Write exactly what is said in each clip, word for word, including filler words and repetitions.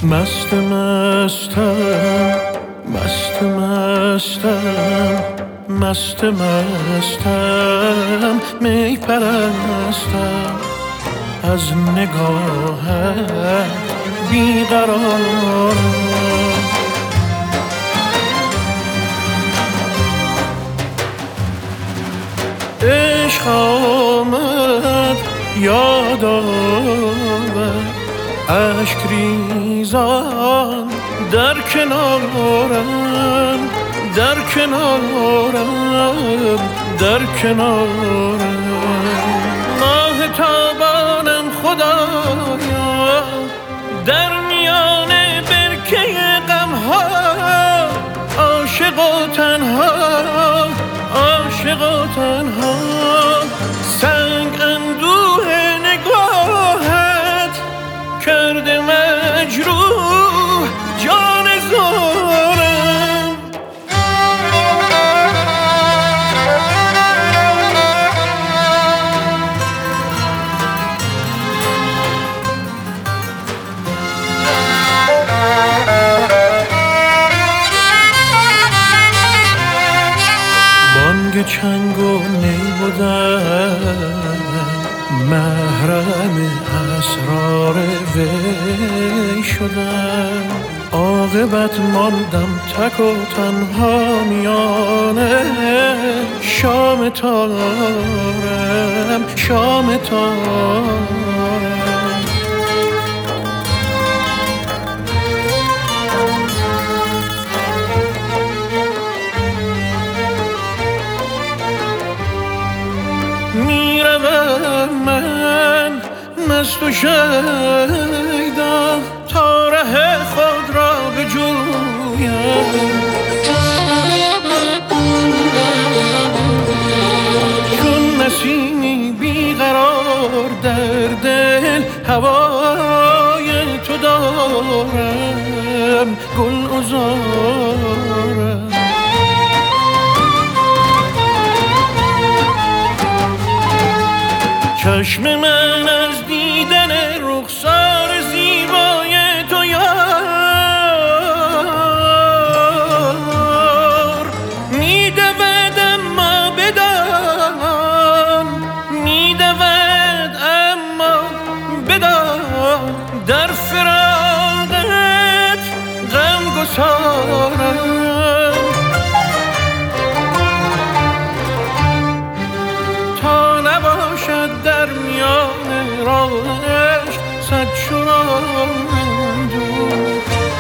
مست مستم مست مستم مست مستم می پرستم از نگاهت بیقرارم عشق آمد یاد آمد اشک ریزان در کنارم در کنارم در کنارم ماه تابانم خدایا در میان برکه غمها عاشق و تنها عاشق و تنها سنگ اندوه نگاهت کرده مجروح جان زارم بانگ چنگ و نی بودم محرم اسرار وی شدم عاقبت ماندم تک و تنها میانه شام تارم شام تارم میروم من مست و شیدا تا ره خود را بجویم چون نسیمی بیقرار در دل هوای تو دارم گل عذارم چشم من از دیدن رخسار زیبای تو یار میدود اما بدان میدود اما بدان در فراقت غم گسارم تا نباشد در میان راهش صد چنان دور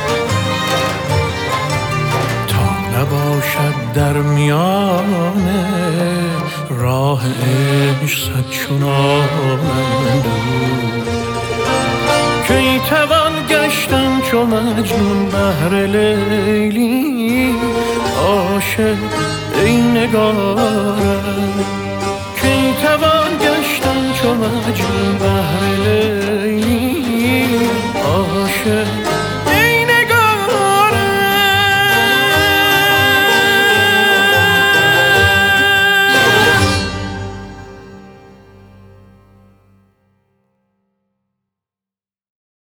تا نباشد در میان راه عشق صد چنان دور کی توان گشتن چو مجنون بهر لیلی عاشق ای نگارم کی توان گشتن چو مجنون بهر لیلی عاشق